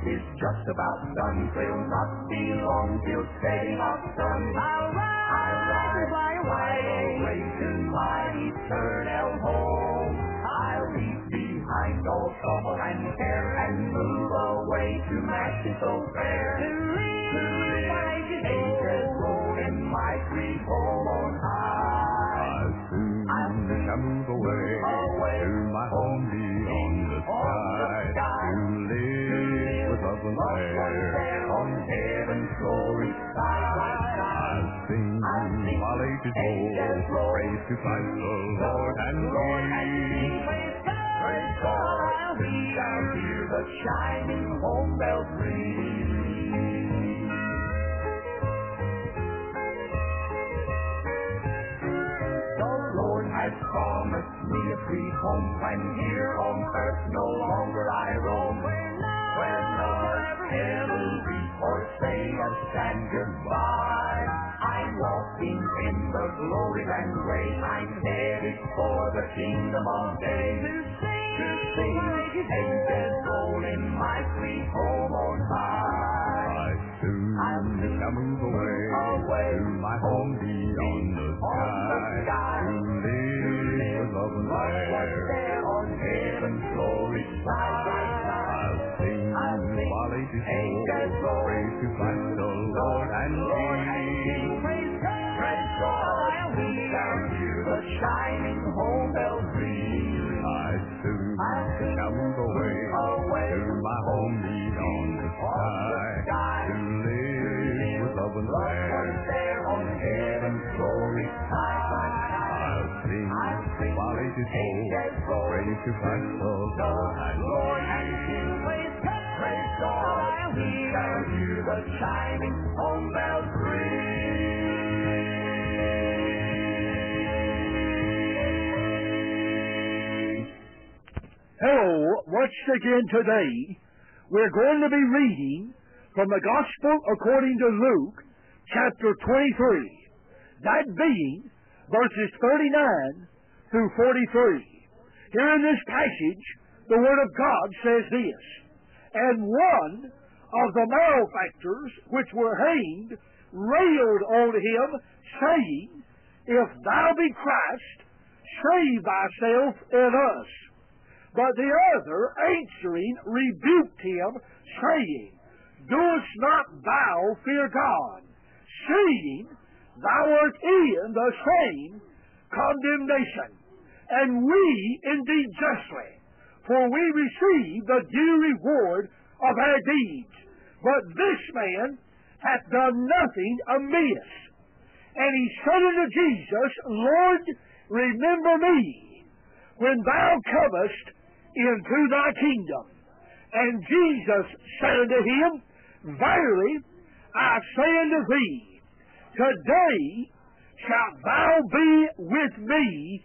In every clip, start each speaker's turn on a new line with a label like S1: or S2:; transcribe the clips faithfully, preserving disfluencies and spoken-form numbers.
S1: is just about done. Will not be long till setting of sun. I'll rise, I'll rise, fly away, away to my eternal home. I'll leave behind all trouble and care and move away to mansions so fair. To live, to live, ages roll in my sweet home on high.
S2: I'll soon, I'll soon shall move away, away to my home beyond the sky. To live with loved ones there
S1: on heaven's glory side.
S2: I'll sing while ages roll, praise to Christ the Lord and King.
S1: Praise God, we shall hear the shining home bells ring. The Lord has promised me a sweet home when here on earth no longer I roam. Where none ever weep or say a sad goodbye. I'm walking in the glory land way. I'm headed for the kingdom of day. To sing, to sing, angels roll in my sweet home on high.
S2: I soon shall move away, away to my home beyond the sky. To live with love and there
S1: on heaven's glory side.
S2: I'll sing while ages roll, praise to Christ the Lord and King.
S1: Praise God, praise God, we shall hear the shining home bells ring.
S2: I soon shall move away,
S1: away
S2: to my home beyond the sky. To live with love and
S1: there on heaven's glory side.
S2: I'll sing while ages roll, praise to Christ the Lord and King.
S1: Praise God, praise God, we shall hear the shining home bells ring.
S3: Hello, once again today, we're going to be reading from the Gospel according to Luke, chapter twenty-three, that being verses thirty-nine through forty-three. Here in this passage, the Word of God says this, "And one of the malefactors which were hanged railed on him, saying, If thou be Christ, save thyself and us. But the other, answering, rebuked him, saying, Doest not thou fear God, seeing thou art in the same condemnation? And we indeed justly, for we receive the due reward of our deeds. But this man hath done nothing amiss. And he said unto Jesus, Lord, remember me when thou comest into thy kingdom. And Jesus said unto him, Verily I say unto thee, today shalt thou be with me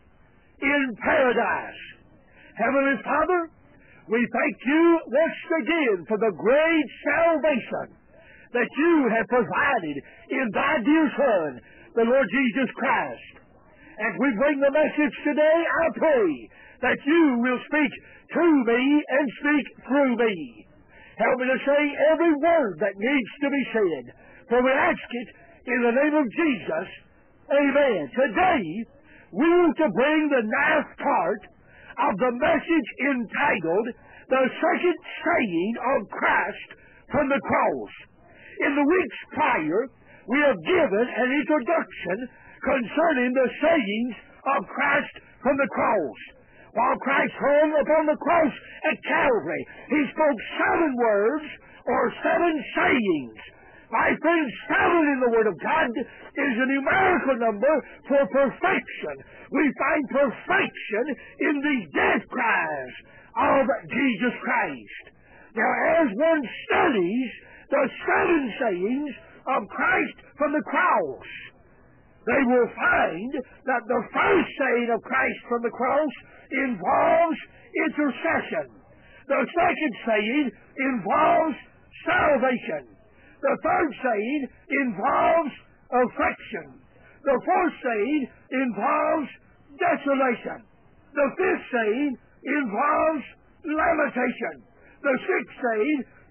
S3: in paradise. Heavenly Father, we thank you once again for the great salvation that you have provided in thy dear Son, the Lord Jesus Christ. As we bring the message today, I pray that you will speak to me and speak through me. Help me to say every word that needs to be said, for we ask it in the name of Jesus. Amen. Today, we want to bring the ninth part of the message entitled, The Second Saying of Christ from the Cross. In the weeks prior, we have given an introduction concerning the sayings of Christ from the cross. While Christ hung upon the cross at Calvary, He spoke seven words or seven sayings. My friends, seven in the Word of God is a numerical number for perfection. We find perfection in these death cries of Jesus Christ. Now, as one studies the seven sayings of Christ from the cross, they will find that the first saying of Christ from the cross involves intercession. The second saying involves salvation. The third saying involves affection. The fourth saying involves desolation. The fifth saying involves lamentation. The sixth saying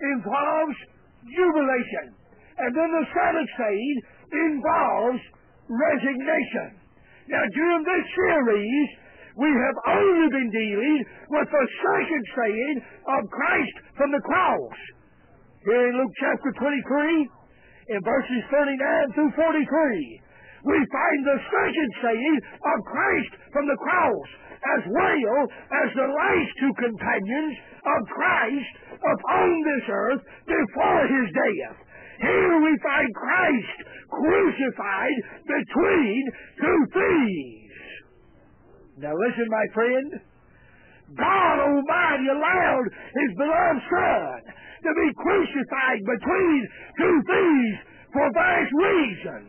S3: involves jubilation. And then the seventh saying involves resignation. Now, during this series, we have only been dealing with the second saying of Christ from the cross. Here in Luke chapter twenty-three, in verses thirty-nine through forty-three, we find the second saying of Christ from the cross, as well as the last two companions of Christ upon this earth before his death. Here we find Christ crucified between two thieves. Now listen, my friend. God Almighty allowed his beloved Son to be crucified between two thieves for various reasons.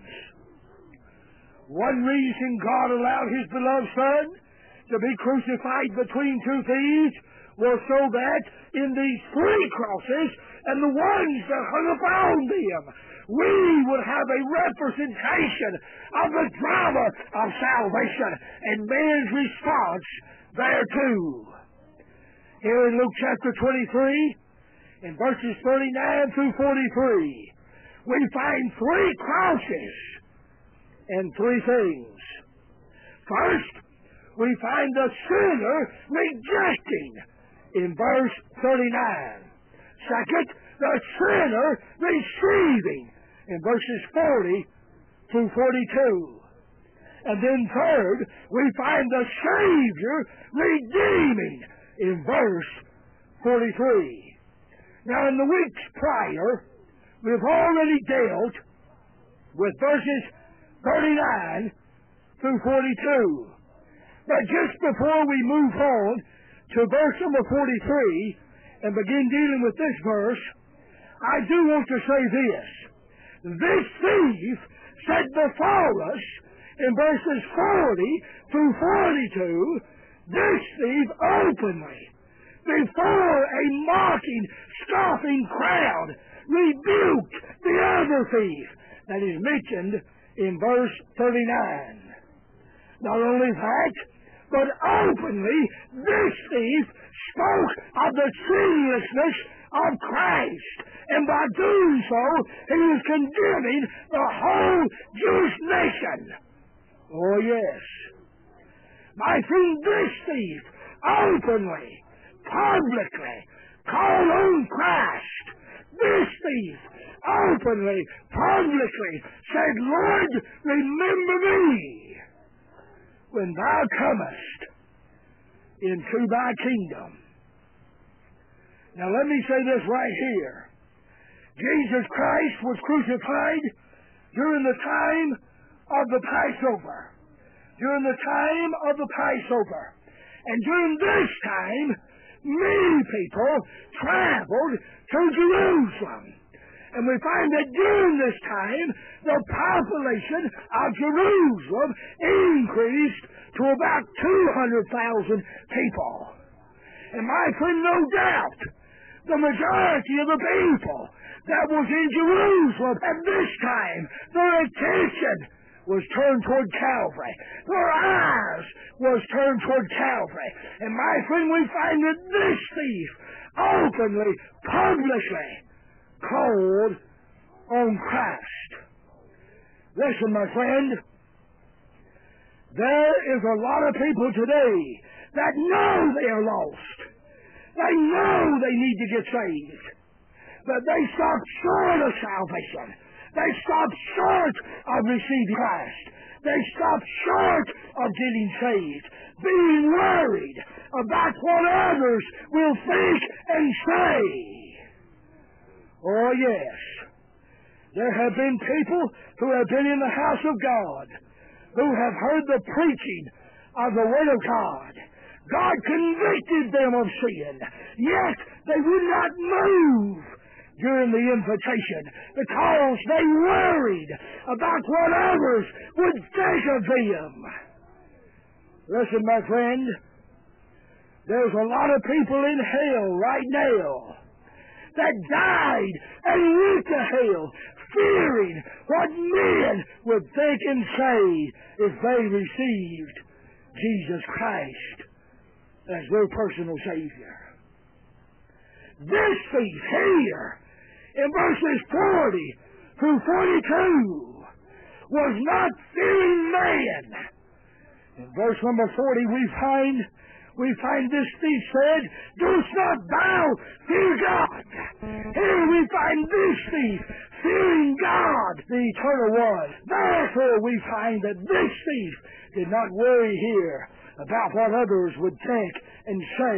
S3: One reason God allowed his beloved Son to be crucified between two thieves was so that in these three crosses and the ones that hung upon them, we would have a representation of the drama of salvation and man's response thereto. Here in Luke chapter twenty-three, in verses thirty-nine through forty-three, we find three crosses and three things. First, we find the sinner rejecting in verse thirty-nine. Second, the sinner receiving in verses forty through forty-two. And then third, we find the Savior redeeming in verse forty-three. Now, in the weeks prior, we've already dealt with verses thirty-nine through forty-two. But just before we move on to verse number forty-three and begin dealing with this verse, I do want to say this. This thief said before us in verses forty through forty-two, this thief openly, before a mocking, scoffing crowd, rebuked the other thief that is mentioned in verse thirty-nine. Not only that, but openly this thief spoke of the sinlessness of Christ, and by doing so, he was condemning the whole Jewish nation. Oh yes. My friend, this thief openly, publicly called on Christ. This thief openly, publicly said, Lord, remember me when thou comest into thy kingdom. Now let me say this right here. Jesus Christ was crucified during the time of the Passover. During the time of the Passover. And during this time, many people traveled to Jerusalem. And we find that during this time, the population of Jerusalem increased to about two hundred thousand people. And my friend, no doubt, the majority of the people that was in Jerusalem at this time, their attention was turned toward Calvary. Their eyes was turned toward Calvary. And my friend, we find that this thief openly, publicly called on Christ. Listen, my friend, there is a lot of people today that know they are lost. They know they need to get saved. But they stop short of salvation. They stop short of receiving Christ. They stop short of getting saved, being worried about what others will think and say. Oh, yes. There have been people who have been in the house of God, who have heard the preaching of the Word of God. God convicted them of sin, yet they would not move during the invitation because they worried about what others would think of them. Listen, my friend, there's a lot of people in hell right now that died and went to hell fearing what men would think and say if they received Jesus Christ as their personal Savior. this thief here in verses forty through forty-two was not fearing man. In verse number forty we find we find this thief said, "Dost not thou fear God?" Here we find this thief fearing God, the Eternal One. Therefore we find that this thief did not worry here about what others would think and say.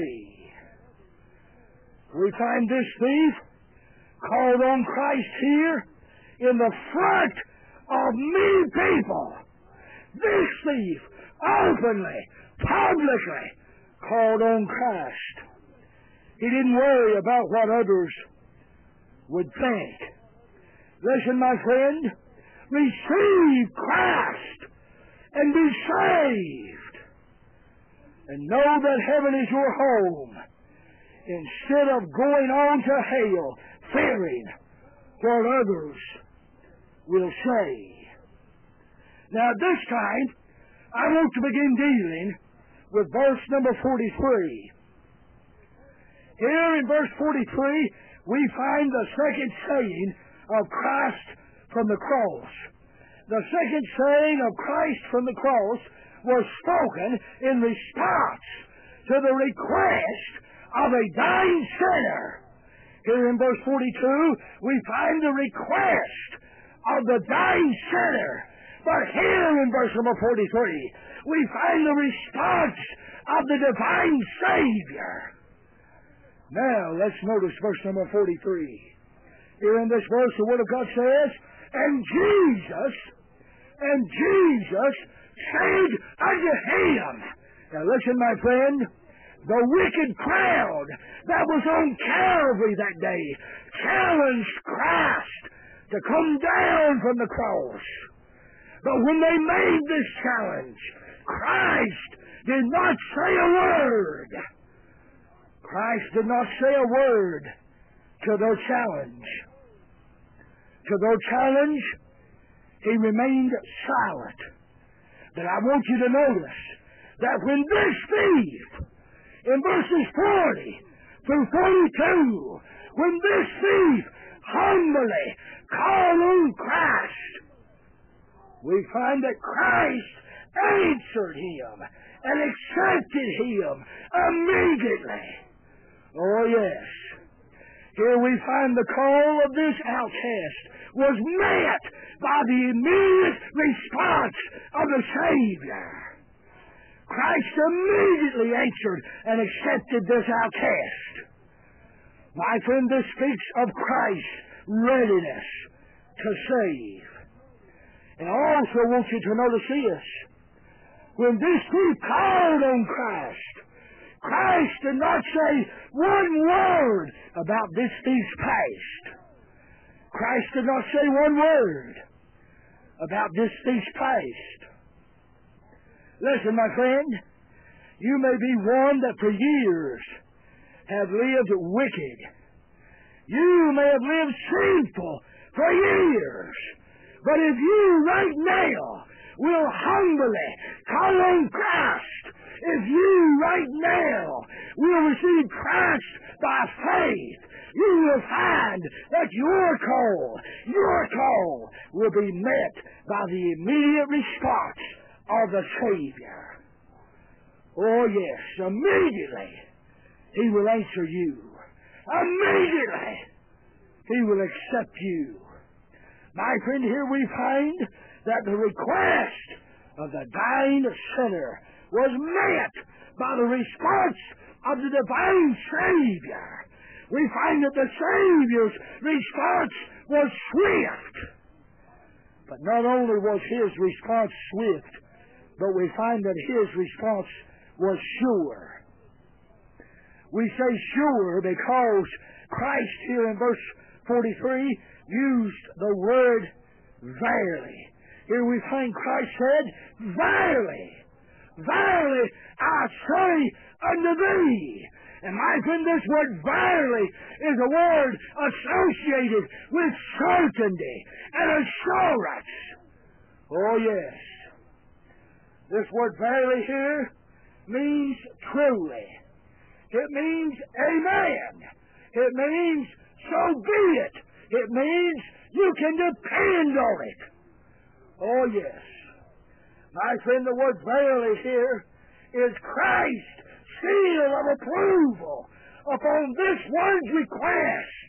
S3: We find this thief called on Christ here in the front of many people. This thief openly, publicly called on Christ. He didn't worry about what others would think. Listen, my friend, receive Christ and be saved, and know that heaven is your home, instead of going on to hell fearing what others will say. Now this time I want to begin dealing with verse number forty-three. Here in verse forty-three we find the second saying of Christ from the cross. The second saying of Christ from the cross was spoken in response to the request of a dying sinner. Here in verse forty-two we find the request of the dying sinner. But here in verse number forty-three we find the response of the divine Savior. Now let's notice verse number forty-three. Here in this verse the Word of God says, And Jesus, and Jesus said unto him. Now listen, my friend, the wicked crowd that was on Calvary that day challenged Christ to come down from the cross. But when they made this challenge, Christ did not say a word. Christ did not say a word to their challenge. To their challenge, he remained silent. But I want you to notice that when this thief, in verses forty through forty-two, when this thief humbly called on Christ, we find that Christ answered him and accepted him immediately. Oh, yes. Here we find the call of this outcast was met by the immediate response of the Savior. Christ immediately answered and accepted this outcast. My friend, this speaks of Christ's readiness to save. And I also want you to notice this. When this thief called on Christ, Christ did not say one word about this thief's past. Christ did not say one word about this thief's past. Listen, my friend, you may be one that for years have lived wicked. You may have lived sinful for years. But if you right now will humbly call on Christ, if you right now will receive Christ by faith, you will find that your call, your call will be met by the immediate response of the Savior. Oh yes, immediately He will answer you. Immediately He will accept you. My friend, here we find that the request of the dying sinner was met by the response of the divine Savior. We find that the Savior's response was swift. But not only was His response swift, but we find that His response was sure. We say sure because Christ here in verse forty-three used the word verily. Here we find Christ said, Verily, verily, I say unto thee. And my friend, this word verily is a word associated with certainty and assurance. Oh yes. This word verily here means truly. It means amen. It means, so be it. It means you can depend on it. Oh, yes. My friend, the word verily here is Christ's seal of approval upon this one's request.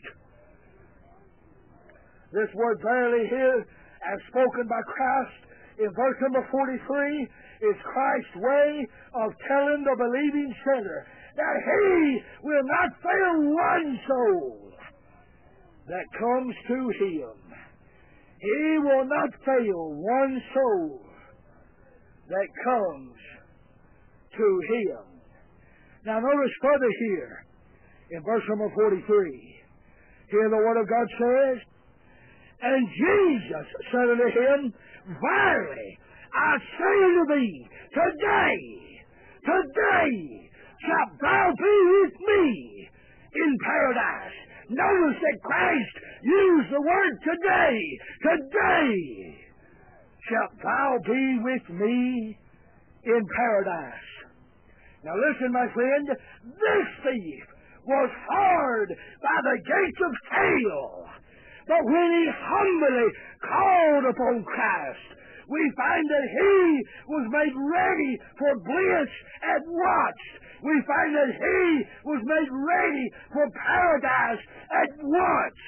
S3: This word verily here, as spoken by Christ in verse number forty-three, is Christ's way of telling the believing sinner that He will not fail one soul that comes to Him. He will not fail one soul that comes to Him. Now notice further here in verse number forty-three. Here the Word of God says, and Jesus said unto him, verily, I say unto thee, today, today shalt thou be with me in paradise. Notice that Christ used the word today. Today shalt thou be with me in paradise. Now listen, my friend, this thief was hard by the gates of hell. But when he humbly called upon Christ, we find that he was made ready for bliss at once. We find that he was made ready for paradise at once.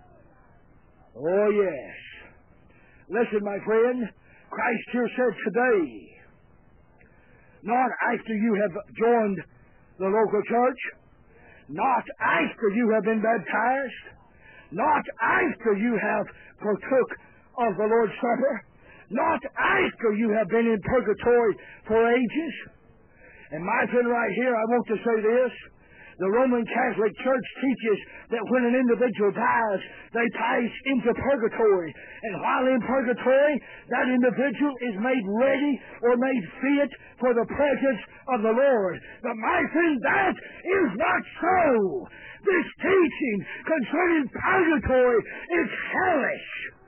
S3: Oh, yes. Listen, my friend, Christ here said today, not after you have joined the local church, not after you have been baptized, not after you have partook of the Lord's Supper, not after you have been in purgatory for ages. And my friend, right here, I want to say this. The Roman Catholic Church teaches that when an individual dies, they pass into purgatory. And while in purgatory, that individual is made ready or made fit for the presence of the Lord. But my friend, that is not so. This teaching concerning purgatory is hellish.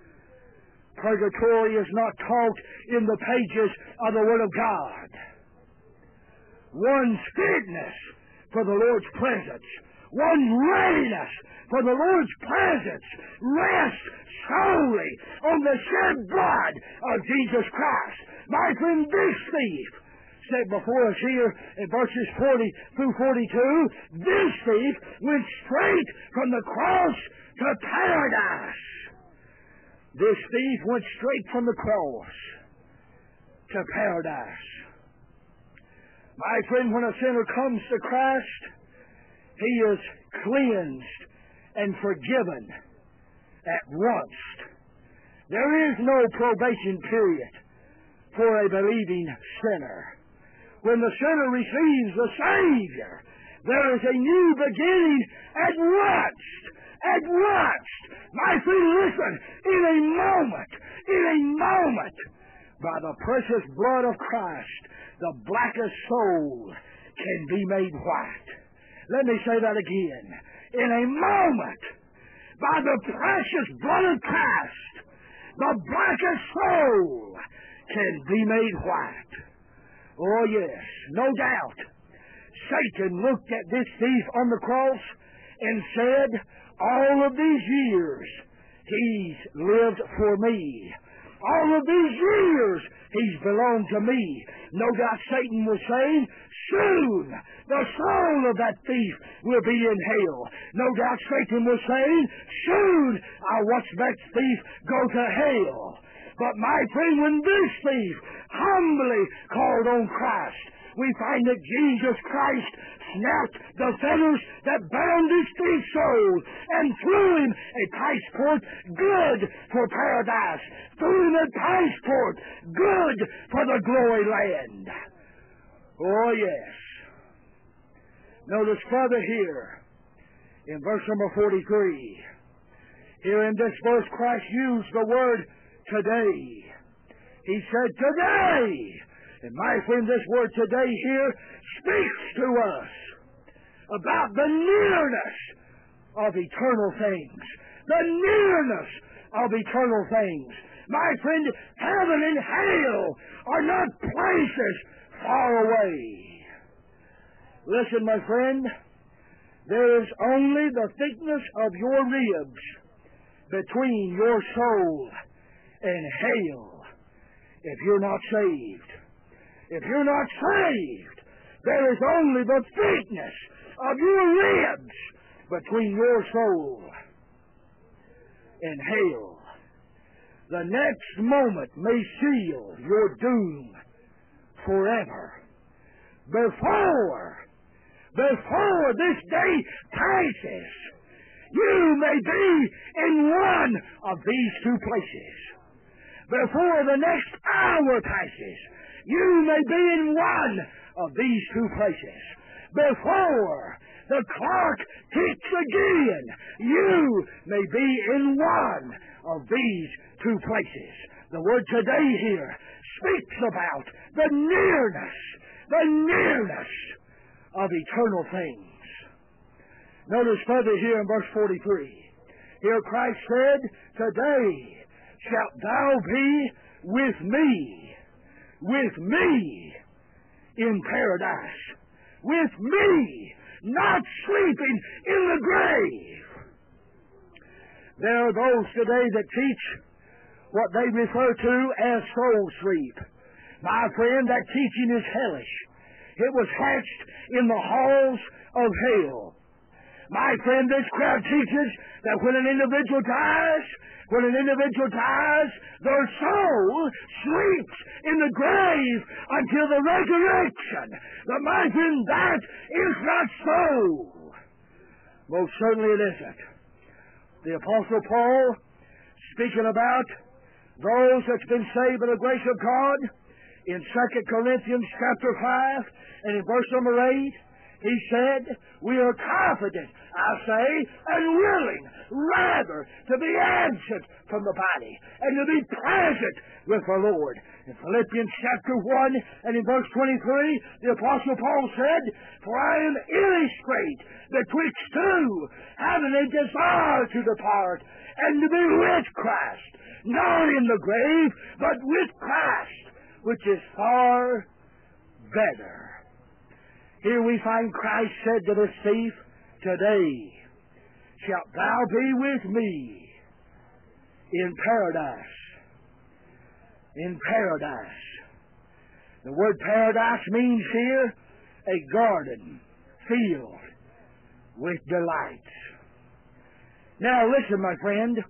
S3: Purgatory is not taught in the pages of the Word of God. One's fitness for the Lord's presence, one's readiness for the Lord's presence rests solely on the shed blood of Jesus Christ. My friend, this thief said before us here in verses forty through forty-two, this thief went straight from the cross to paradise. This thief went straight from the cross to paradise. My friend, when a sinner comes to Christ, he is cleansed and forgiven at once. There is no probation period for a believing sinner. When the sinner receives the Savior, there is a new beginning at once. At once. My friend, listen, in a moment, in a moment, by the precious blood of Christ, the blackest soul can be made white. Let me say that again. In a moment, by the precious blood of Christ, the blackest soul can be made white. Oh, yes, no doubt. Satan looked at this thief on the cross and said, all of these years, he's lived for me. All of these years, he's belonged to me. No doubt Satan was saying, soon the soul of that thief will be in hell. No doubt Satan was saying, soon I'll watch that thief go to hell. But my friend, when this thief humbly called on Christ, we find that Jesus Christ snapped the fetters that bound his thief's soul and threw him a passport good for paradise. Threw him a passport good for the glory land. Oh, yes. Notice further here in verse number forty-three. Here in this verse, Christ used the word today. He said, today. And my friend, this word today here speaks to us about the nearness of eternal things. The nearness of eternal things. My friend, heaven and hell are not places far away. Listen, my friend, There is only the thickness of your ribs between your soul and hell if you're not saved. If you're not saved, there is only the thickness of your ribs between your soul and hell. The next moment may seal your doom forever. Before, before this day passes, you may be in one of these two places. Before the next hour passes, you may be in one of these two places. Before the clock ticks again, you may be in one of these two places. The word today here speaks about the nearness, the nearness of eternal things. Notice further here in verse forty-three. Here Christ said, "Today shalt thou be with me, with me in paradise." With me, not sleeping in the grave. There are those today that teach what they refer to as soul sleep. My friend, that teaching is hellish. It was hatched in the halls of hell. My friend, this crowd teaches that when an individual dies, when an individual dies, their soul sleeps in the grave until the resurrection. But my friend, that is not so. Most certainly it isn't. The Apostle Paul, speaking about those that's been saved by the grace of God, in Second Corinthians chapter five and in verse number eight, he said, "We are confident, I say, and willing, rather, to be absent from the body and to be present with the Lord." In Philippians chapter one and in verse twenty-three, the Apostle Paul said, "For I am illustrate betwixt two, having a desire to depart, and to be with Christ, not in the grave, but with Christ, which is far better." Here we find Christ said to this thief, "Today shalt thou be with me in paradise." In paradise. The word paradise means here a garden filled with delights. Now listen, my friend.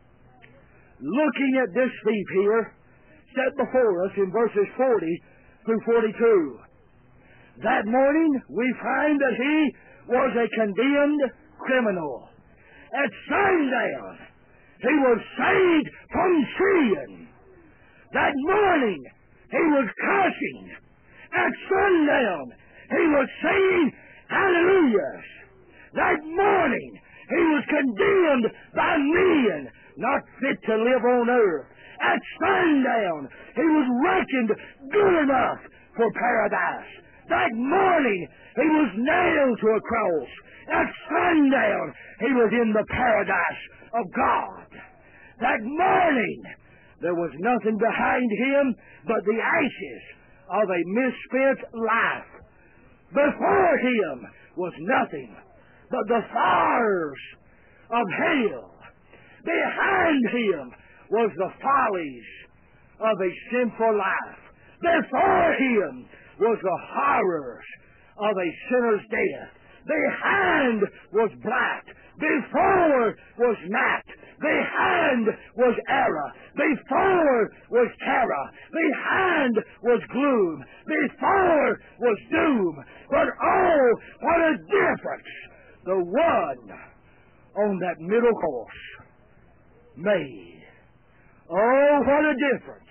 S3: Looking at this thief here, set before us in verses forty through forty-two. That morning, we find that he was a condemned criminal. At sundown, he was saved from sin. That morning, he was cussing. At sundown, he was saying hallelujahs. That morning, he was condemned by men, not fit to live on earth. At sundown, he was reckoned good enough for paradise. That morning, he was nailed to a cross. At sundown, he was in the paradise of God. That morning, there was nothing behind him but the ashes of a misspent life. Before him was nothing but the fires of hell. Behind him was the follies of a sinful life. Before him was the horrors of a sinner's death. Behind was black. Before was night. Behind was error. Before was terror. Behind was gloom. Before was doom. But oh, what a difference the one on that middle course made. Oh, what a difference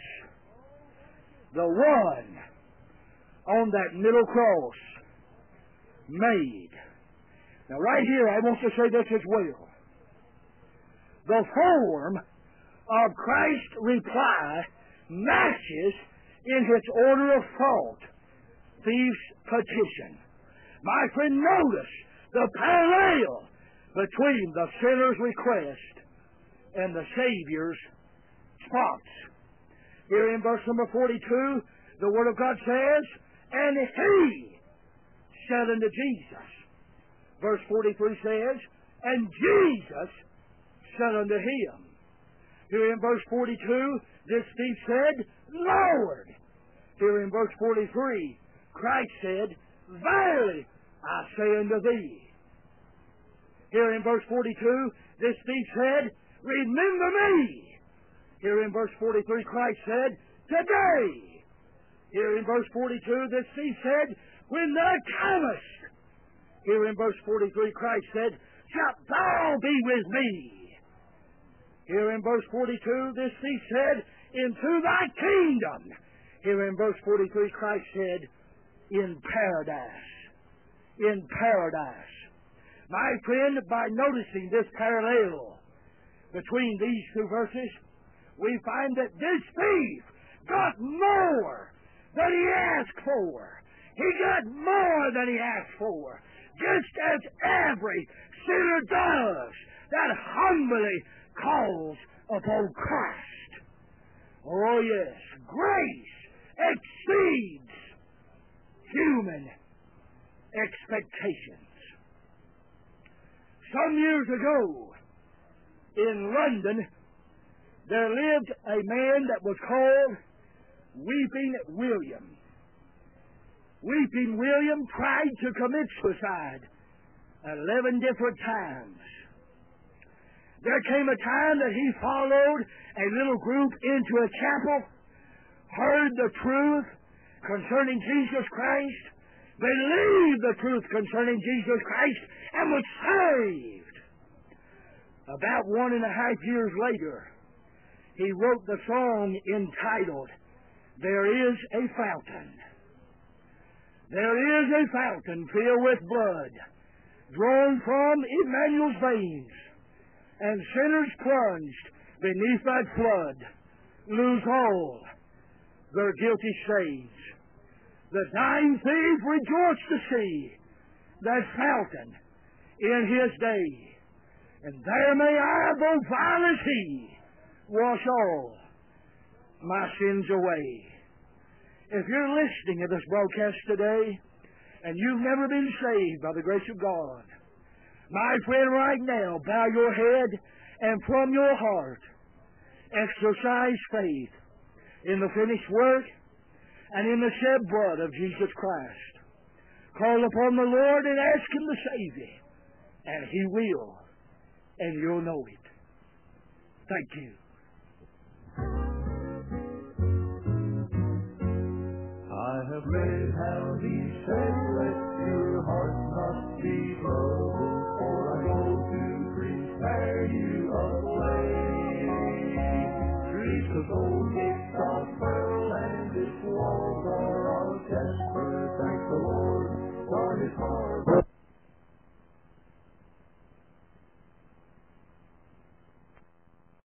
S3: the one on that middle cross made. Now right here I want to say this as well. The form of Christ's reply matches in its order of thought thief's petition. My friend, notice the parallel between the sinner's request and the Savior's response. Here in verse number forty-two, the Word of God says, "And he said unto Jesus, Verse forty-three says, and Jesus said unto him. Here in verse forty-two, this thief said, Lord. Here in verse forty-three, Christ said, Verily I say unto thee. Here in verse forty-two, this thief said, Remember me. Here in verse forty-three, Christ said, Today. Here in verse forty-two, this thief said, When thou comest. Here in verse forty-three, Christ said, Shalt thou be with me. Here in verse forty-two, this thief said, Into thy kingdom. Here in verse forty-three, Christ said, In paradise. In paradise. My friend, by noticing this parallel between these two verses, we find that this thief got more than he asked for. He got more than he asked for, just as every sinner does that humbly calls upon Christ. Oh yes, grace exceeds human expectations. Some years ago, in London, there lived a man that was called Weeping William. Weeping William tried to commit suicide eleven different times. There came a time that he followed a little group into a chapel, heard the truth concerning Jesus Christ, believed the truth concerning Jesus Christ, and was saved. About one and a half years later, he wrote the song entitled, There is a Fountain. There is a fountain filled with blood, drawn from Emmanuel's veins, and sinners plunged beneath that flood lose all their guilty stains. The dying thief rejoiced to see that fountain in his day, and there may I, though vile as he, wash all my sins away. If you're listening to this broadcast today, and you've never been saved by the grace of God, my friend, right now, bow your head and from your heart exercise faith in the finished work and in the shed blood of Jesus Christ. Call upon the Lord and ask Him to save you, and He will, and you'll know it. Thank you.
S2: I have read how He said, Let your heart not be troubled, for I go to prepare you a place. Streets of gold, gates of pearl, and its walls are of jasper. Thank the Lord for His harbor.